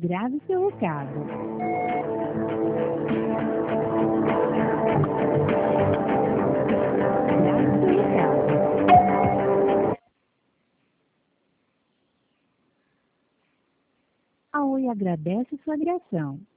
Grave seu recado. Grave seu recado. A Oi agradece sua ligação.